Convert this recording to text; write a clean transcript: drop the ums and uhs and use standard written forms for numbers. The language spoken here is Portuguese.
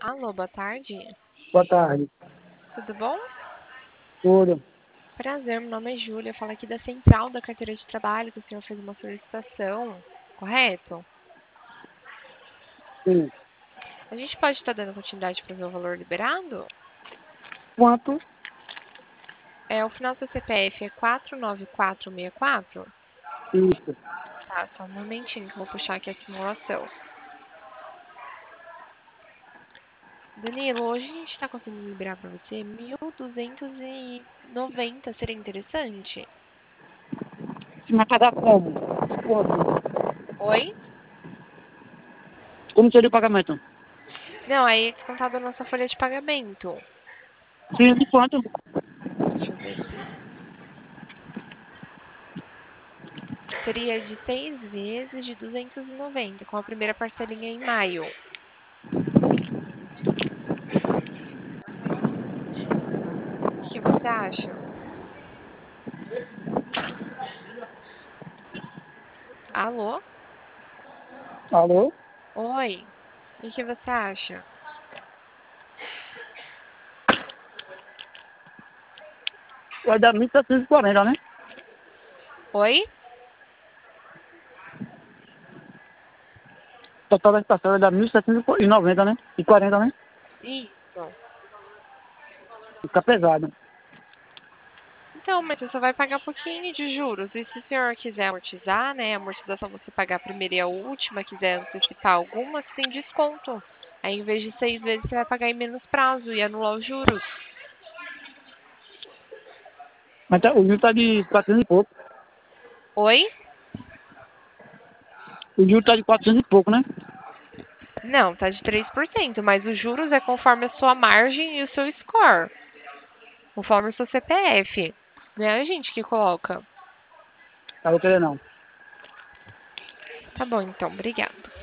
Alô, boa tarde. Boa tarde. Tudo bom? Tudo. Prazer, meu nome é Júlia. Eu falo aqui da Central da Carteira de Trabalho, que o senhor fez uma solicitação, correto? Sim. A gente pode estar dando continuidade para ver o valor liberado? Quanto? O final do seu CPF é 49464? Isso. Tá, só um momentinho que eu vou puxar aqui a simulação. Danilo, hoje a gente está conseguindo liberar para você 1.290. Seria interessante? Se vai pagar como? Quanto? Oi? Como seria o pagamento? Não, aí é descontado da nossa folha de pagamento. Sim, de quanto? Deixa eu ver aqui. Seria de 6 vezes de 290, com a primeira parcelinha em maio. O que você acha? Alô? Alô? Oi? O que você acha? Vai dar 1.740, né? Oi? Total da estação vai dar 1.790, né? E 40, né? Isso. Fica pesado. Então, mas você só vai pagar pouquinho de juros. E se o senhor quiser amortizar, né? A amortização você pagar a primeira e a última, quiser antecipar alguma, você tem desconto. Aí, em vez de 6 vezes, você vai pagar em menos prazo e anular os juros. Mas o juro tá de 400 e pouco. Oi? O juro tá de 400 e pouco, né? Não, tá de 3%, mas os juros é conforme a sua margem e o seu score. Conforme o seu CPF. Não é a gente que coloca. Tá, vou querer não. Tá bom, então. Obrigada.